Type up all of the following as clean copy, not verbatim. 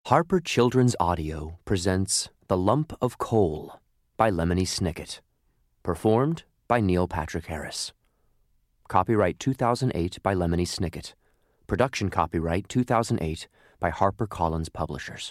Harper Children's Audio presents The Lump of Coal by Lemony Snicket. Performed by Neil Patrick Harris. Copyright 2008 by Lemony Snicket. Production copyright 2008 by HarperCollins Publishers.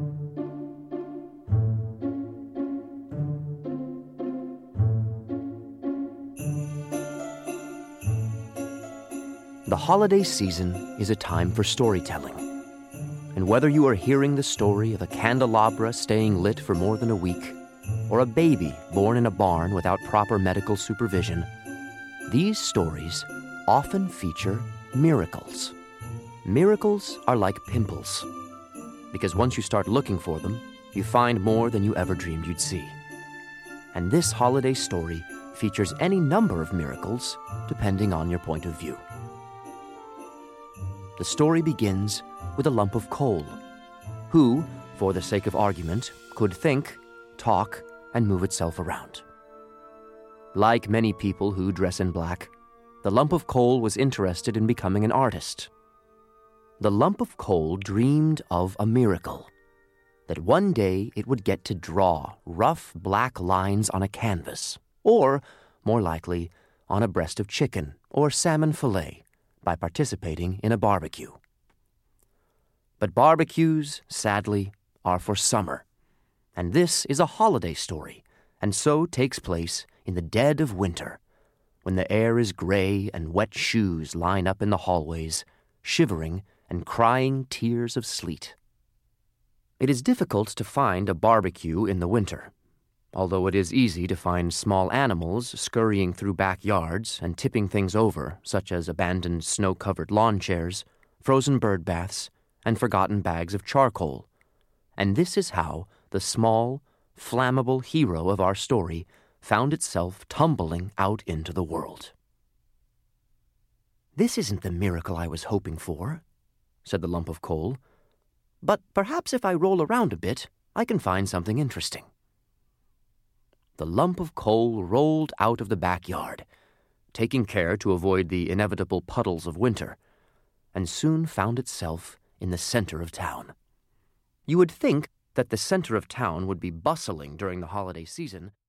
The holiday season is a time for storytelling. And whether you are hearing the story of a candelabra staying lit for more than a week, or a baby born in a barn without proper medical supervision, these stories often feature miracles. Miracles are like pimples, because once you start looking for them, you find more than you ever dreamed you'd see. And this holiday story features any number of miracles, depending on your point of view. The story begins with a lump of coal, who, for the sake of argument, could think, talk, and move itself around. Like many people who dress in black, the lump of coal was interested in becoming an artist. The lump of coal dreamed of a miracle, that one day it would get to draw rough black lines on a canvas, or, more likely, on a breast of chicken or salmon fillet, by participating in a barbecue. But barbecues, sadly, are for summer, and this is a holiday story, and so takes place in the dead of winter, when the air is gray and wet shoes line up in the hallways, shivering and crying tears of sleet. It is difficult to find a barbecue in the winter, although it is easy to find small animals scurrying through backyards and tipping things over, such as abandoned snow-covered lawn chairs, frozen bird baths, and forgotten bags of charcoal. And this is how the small, flammable hero of our story found itself tumbling out into the world. "This isn't the miracle I was hoping for," said the lump of coal. "But perhaps if I roll around a bit, I can find something interesting." The lump of coal rolled out of the backyard, taking care to avoid the inevitable puddles of winter, and soon found itself in the center of town. You would think that the center of town would be bustling during the holiday season,